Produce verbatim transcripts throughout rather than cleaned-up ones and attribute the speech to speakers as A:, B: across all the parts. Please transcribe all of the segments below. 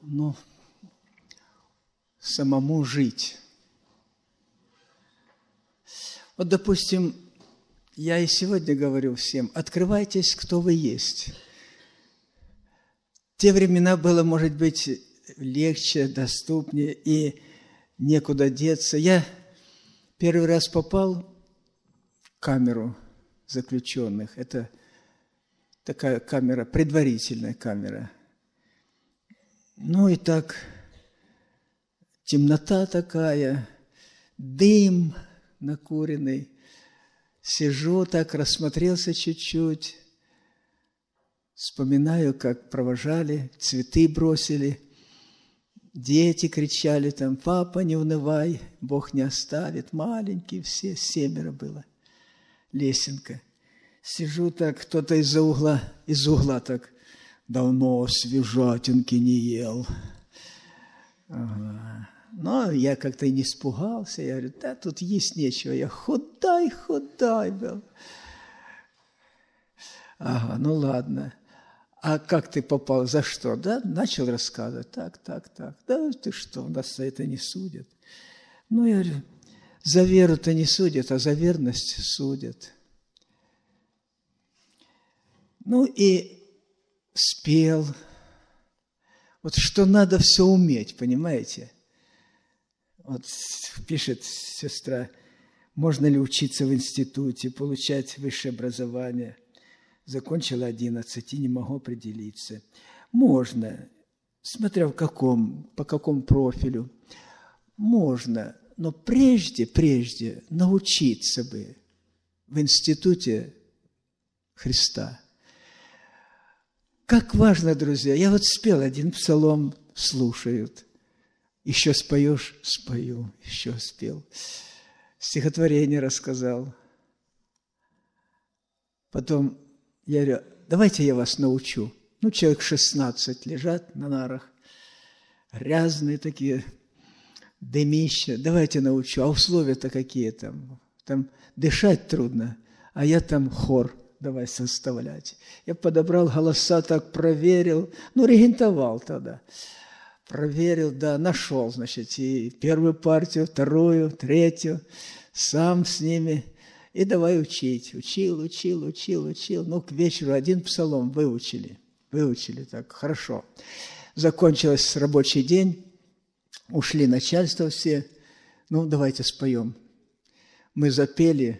A: ну, самому жить. Вот, допустим, я и сегодня говорю всем, открывайтесь, кто вы есть. В те времена было, может быть, легче, доступнее, и некуда деться. Я первый раз попал в камеру заключенных. Это такая камера, предварительная камера. Ну и так, темнота такая, дым накуренный. Сижу так, рассмотрелся чуть-чуть, вспоминаю, как провожали, цветы бросили, дети кричали там: «Папа, не унывай, Бог не оставит». Маленькие все, семеро было, лесенка. Сижу так, кто-то из-за угла, из угла так: «Давно свежатинки не ел». Ага. Но я как-то и не испугался. Я говорю: да, тут есть нечего. Я худой, худой был. Ага, ну ладно. А как ты попал? За что? Да, начал рассказывать. Так, так, так. Да ты что, нас за это не судят. Ну, я говорю, за веру-то не судят, а за верность судят. Ну и спел. Вот что надо все уметь, понимаете? Вот пишет сестра, можно ли учиться в институте, получать высшее образование. Закончила одиннадцать и не могу определиться. Можно, смотря в каком, по какому профилю. Можно, но прежде, прежде научиться бы в институте Христа. Как важно, друзья. Я вот спел один псалом, слушают. Еще споешь? Спою. Еще спел. Стихотворение рассказал. Потом я говорю, давайте я вас научу. Ну, человек шестнадцать лежат на нарах. Грязные такие, дымища. Давайте научу. А условия-то какие там? Там дышать трудно. А я там хор давай составлять. Я подобрал голоса, так проверил. Ну, регентовал тогда. Проверил, да, нашел, значит, и первую партию, вторую, третью, сам с ними, и давай учить. Учил, учил, учил, учил. Ну, к вечеру один псалом выучили, выучили так, хорошо. Закончился рабочий день, ушли начальство все, ну, давайте споем. Мы запели,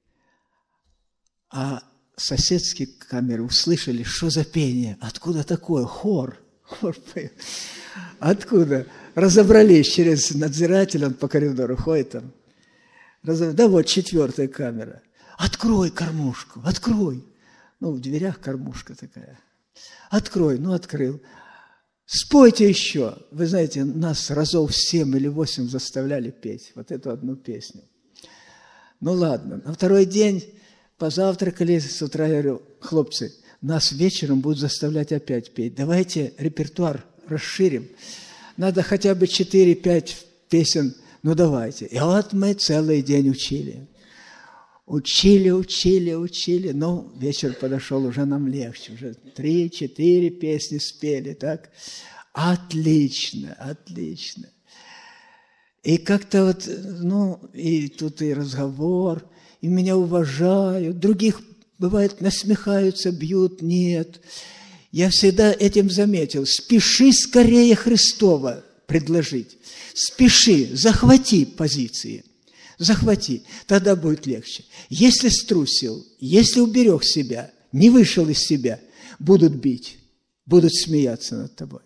A: а соседские камеры услышали, что за пение, откуда такое, хор, хор поет. Откуда? Разобрались через надзирателя, он по коридору ходит там. Разобрались. Да вот четвертая камера. Открой кормушку, открой. Ну, в дверях кормушка такая. Открой, ну, открыл. Спойте еще. Вы знаете, нас разов семь или восемь заставляли петь вот эту одну песню. Ну, ладно. На второй день позавтракали, с утра я говорю, хлопцы, нас вечером будут заставлять опять петь. Давайте репертуар расширим. Надо хотя бы четыре-пять песен, ну давайте. И вот мы целый день учили. Учили, учили, учили. Ну, вечер подошел, уже нам легче. Уже три-четыре песни спели, так? Отлично, отлично. И как-то вот, ну, и тут и разговор, и меня уважают. Других, бывает, насмехаются, бьют. Нет. Я всегда этим заметил. Спеши скорее Христова предложить. Спеши, захвати позиции. Захвати, тогда будет легче. Если струсил, если уберег себя, не вышел из себя, будут бить, будут смеяться над тобой.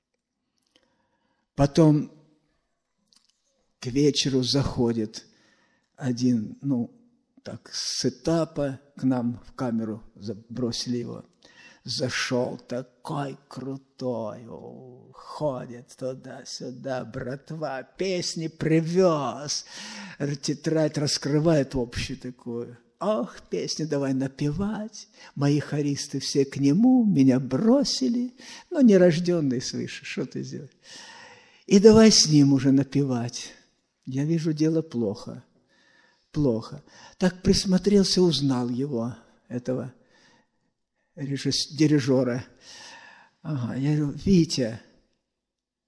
A: Потом к вечеру заходит один, ну, так, с этапа к нам в камеру забросили его. Зашел такой крутой, о, ходит туда-сюда, братва, песни привез, тетрадь раскрывает общую такую. Ох, песни давай напевать, мои хористы все к нему, меня бросили, но нерожденный свыше, что ты сделаешь? И давай с ним уже напевать. Я вижу, дело плохо, плохо. Так присмотрелся, узнал его, этого дирижера. Ага, я говорю, Витя,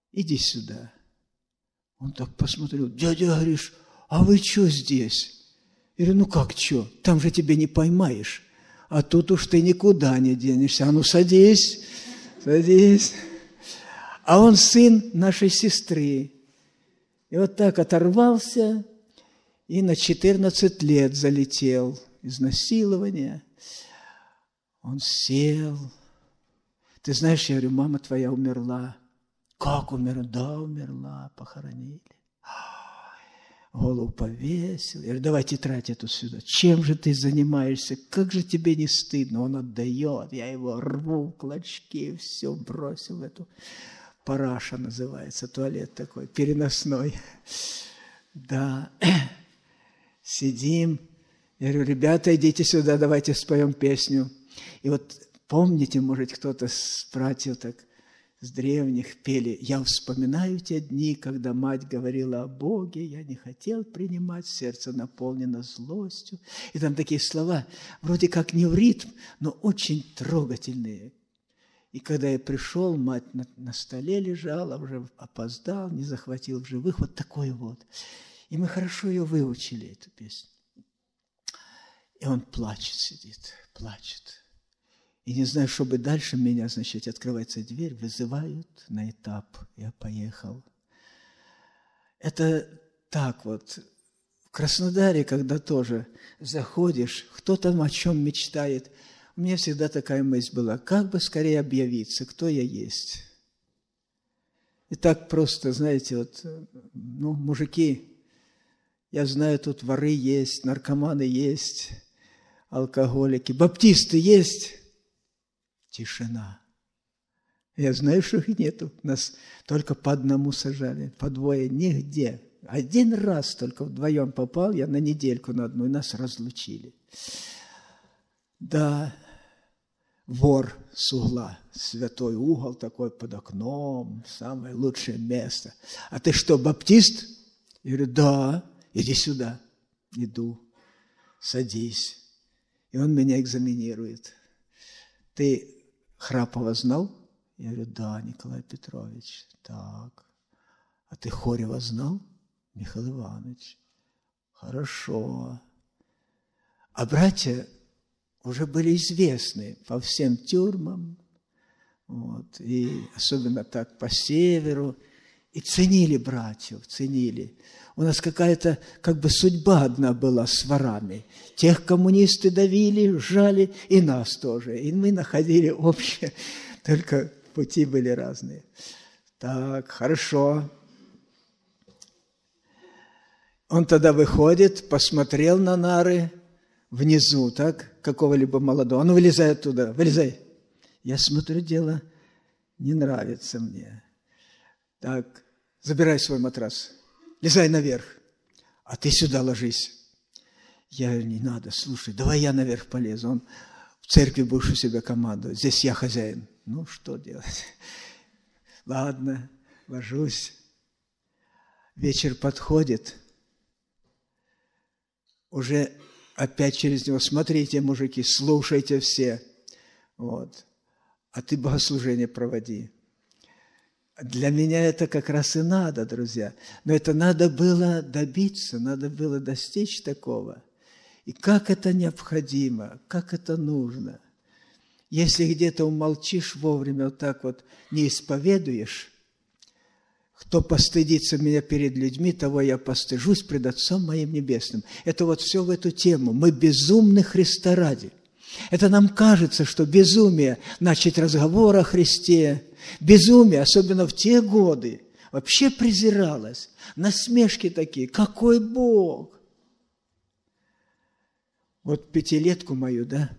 A: иди сюда. Он так посмотрел, дядя Гриш, а вы что здесь? Я говорю, ну как что, там же тебя не поймаешь, а тут уж ты никуда не денешься. А ну садись, садись. А он сын нашей сестры. И вот так оторвался и на четырнадцать лет залетел. Изнасилование. Он сел. Ты знаешь, я говорю, мама твоя умерла. Как умерла? Да, умерла, похоронили. Голову повесил. Я говорю, давай тетрадь эту сюда. Чем же ты занимаешься? Как же тебе не стыдно? Он отдает. Я его рву, клочки, все бросил в эту. Параша называется, туалет такой, переносной. Да. Сидим. Я говорю, ребята, идите сюда, давайте споем песню. И вот помните, может, кто-то с братьев так с древних пели, я вспоминаю те дни, когда мать говорила о Боге, я не хотел принимать, сердце наполнено злостью. И там такие слова, вроде как не в ритм, но очень трогательные. И когда я пришел, мать на, на столе лежала, уже опоздал, не захватил в живых, вот такой вот. И мы хорошо ее выучили, эту песню. И он плачет, сидит, плачет. И не знаю, чтобы дальше меня, значит, открывается дверь, вызывают на этап. Я поехал. Это так вот. В Краснодаре, когда тоже заходишь, кто там о чем мечтает, у меня всегда такая мысль была, как бы скорее объявиться, кто я есть. И так просто, знаете, вот, ну, мужики, я знаю, тут воры есть, наркоманы есть, алкоголики, баптисты есть. Тишина. Я знаю, что их нету. Нас только по одному сажали, по двое, нигде. Один раз только вдвоем попал, я на недельку на одну, и нас разлучили. Да, вор с угла, святой угол такой под окном, самое лучшее место. А ты что, баптист? Я говорю, да, иди сюда. Иду, садись. И он меня экзаменирует. Ты Храпова знал? Я говорю, да, Николай Петрович. Так. А ты Хорева знал? Михаил Иванович. Хорошо. А братья уже были известны по всем тюрьмам, вот, и особенно так по северу, и ценили братьев, ценили. У нас какая-то как бы судьба одна была с ворами. Тех коммунисты давили, сжали, и нас тоже. И мы находили общее, только пути были разные. Так, хорошо. Он тогда выходит, посмотрел на нары внизу, так, какого-либо молодого. Ну, вылезай оттуда, вылезай. Я смотрю, дело не нравится мне. Так, забирай свой матрас. Лезай наверх, а ты сюда ложись. Я говорю, не надо, слушай, давай я наверх полезу. Он в церкви будешь у себя командовать, здесь я хозяин. Ну, что делать? Ладно, ложусь. Вечер подходит. Уже опять через него, смотрите, мужики, слушайте все. Вот. А ты богослужение проводи. Для меня это как раз и надо, друзья. Но это надо было добиться, надо было достичь такого. И как это необходимо, как это нужно. Если где-то умолчишь вовремя, вот так вот не исповедуешь, кто постыдится меня перед людьми, того я постыжусь пред Отцом моим Небесным. Это вот все в эту тему. Мы безумны Христа ради. Это нам кажется, что безумие начать разговор о Христе, безумие, особенно в те годы, вообще презиралось. Насмешки такие. Какой Бог? Вот пятилетку мою, да?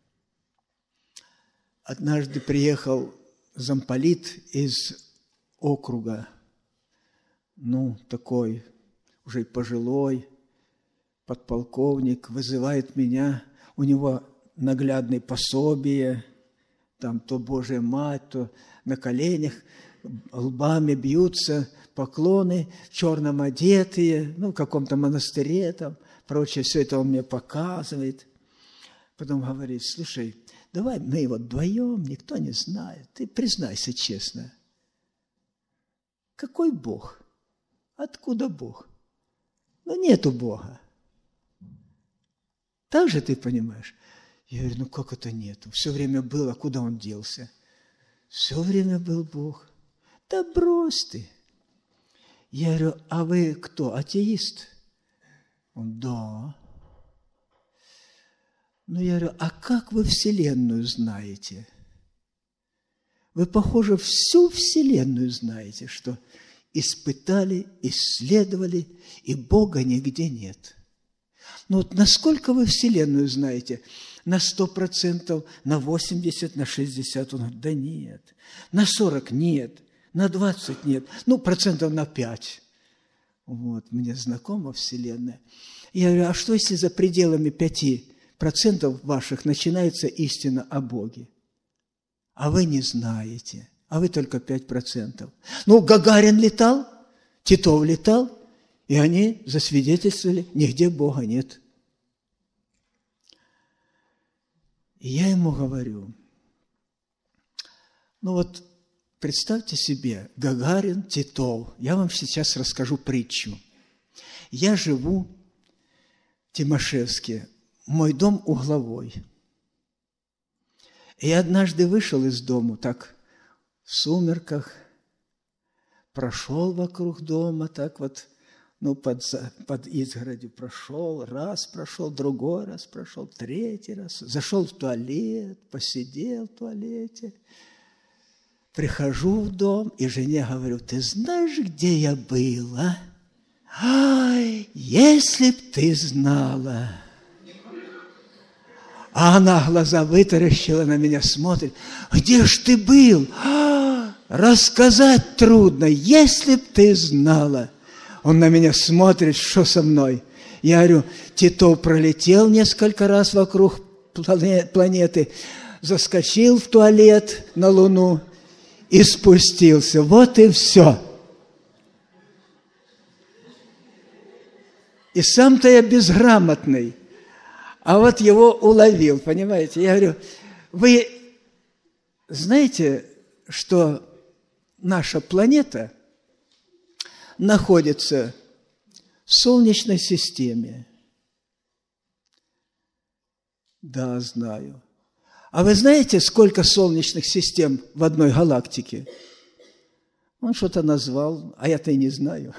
A: Однажды приехал замполит из округа, ну, такой уже пожилой, подполковник, вызывает меня, у него наглядные пособия, там то Божья Мать, то на коленях, лбами бьются, поклоны, в черном одетые, ну, в каком-то монастыре там, прочее, все это он мне показывает. Потом говорит, слушай, давай мы его вдвоем, никто не знает, ты признайся честно. Какой Бог? Откуда Бог? Ну, нету Бога. Так же ты понимаешь? Я говорю, ну как это нету? Все время был, а куда он делся? Все время был Бог. Да брось ты. Я говорю, а вы кто, атеист? Он, да. Ну, я говорю, а как вы Вселенную знаете? Вы, похоже, всю Вселенную знаете, что испытали, исследовали, и Бога нигде нет. Ну, вот насколько вы Вселенную знаете? На сто процентов, на восемьдесят, на шестьдесят? Он говорит, да нет. На сорок нет, на двадцать нет. Ну, процентов на пять. Вот, мне знакома Вселенная. Я говорю, а что, если за пределами пяти процентов ваших начинается истина о Боге? А вы не знаете, а вы только пять процентов. Ну, Гагарин летал, Титов летал, и они засвидетельствовали, нигде Бога нет. И я ему говорю, ну вот представьте себе, Гагарин, Титов, я вам сейчас расскажу притчу. Я живу в Тимошевске, мой дом угловой. И однажды вышел из дому, так, в сумерках, прошел вокруг дома, так вот, ну, под, под изгородью прошел, раз прошел, другой раз прошел, третий раз, зашел в туалет, посидел в туалете, прихожу в дом и жене говорю, ты знаешь, где я был, а? Ай, если б ты знала. А она глаза вытаращила, на меня смотрит. Где ж ты был? А, рассказать трудно, если б ты знала. Он на меня смотрит, что со мной. Я говорю, Титов пролетел несколько раз вокруг планеты, заскочил в туалет на Луну и спустился. Вот и все. И сам-то я безграмотный. А вот его уловил, понимаете? Я говорю, вы знаете, что наша планета находится в Солнечной системе? Да, знаю. А вы знаете, сколько солнечных систем в одной галактике? Он что-то назвал, а я-то и не знаю.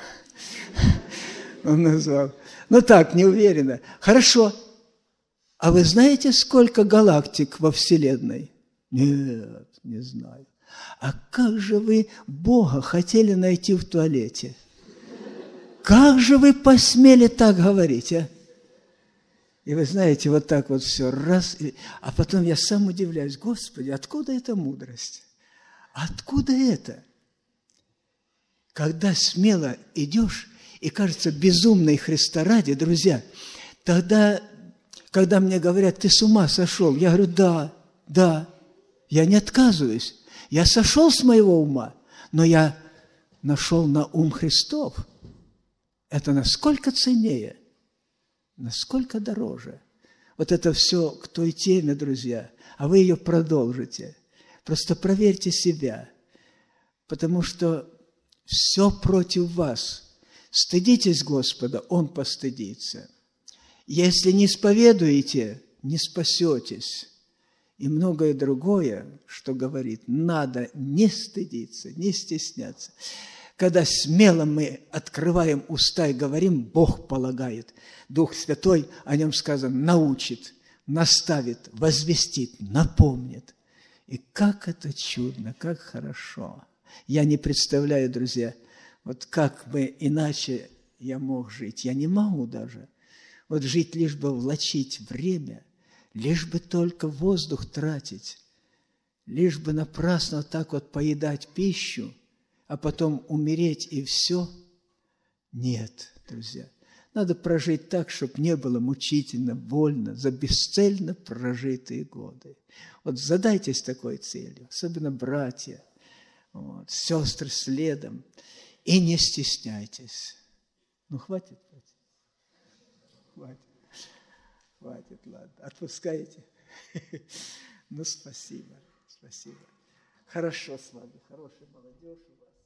A: Он назвал. Ну так, не уверенно. Хорошо. А вы знаете, сколько галактик во Вселенной? Нет, не знаю. А как же вы Бога хотели найти в туалете? Как же вы посмели так говорить, а? И вы знаете, вот так вот все раз, а потом я сам удивляюсь, Господи, откуда эта мудрость? Откуда это? Когда смело идешь, и кажется безумной Христа ради, друзья, тогда... Когда мне говорят, ты с ума сошел, я говорю, да, да, я не отказываюсь. Я сошел с моего ума, но я нашел на ум Христов. Это насколько ценнее, насколько дороже. Вот это все к той теме, друзья, а вы ее продолжите. Просто проверьте себя, потому что все против вас. Стыдитесь Господа, Он постыдится. Если не исповедуете, не спасетесь. И многое другое, что говорит, надо не стыдиться, не стесняться. Когда смело мы открываем уста и говорим, Бог полагает. Дух Святой, о нем сказано, научит, наставит, возвестит, напомнит. И как это чудно, как хорошо. Я не представляю, друзья, вот как бы иначе я мог жить. Я не могу даже. Вот жить, лишь бы влачить время, лишь бы только воздух тратить, лишь бы напрасно вот так вот поедать пищу, а потом умереть и все. Нет, друзья, надо прожить так, чтобы не было мучительно, больно за бесцельно прожитые годы. Вот задайтесь такой целью, особенно братья, вот, сестры следом, и не стесняйтесь. Ну, хватит. Хватит, хватит, ладно. Отпускаете? Ну, спасибо, спасибо. Хорошо с вами, хорошая молодежь у вас.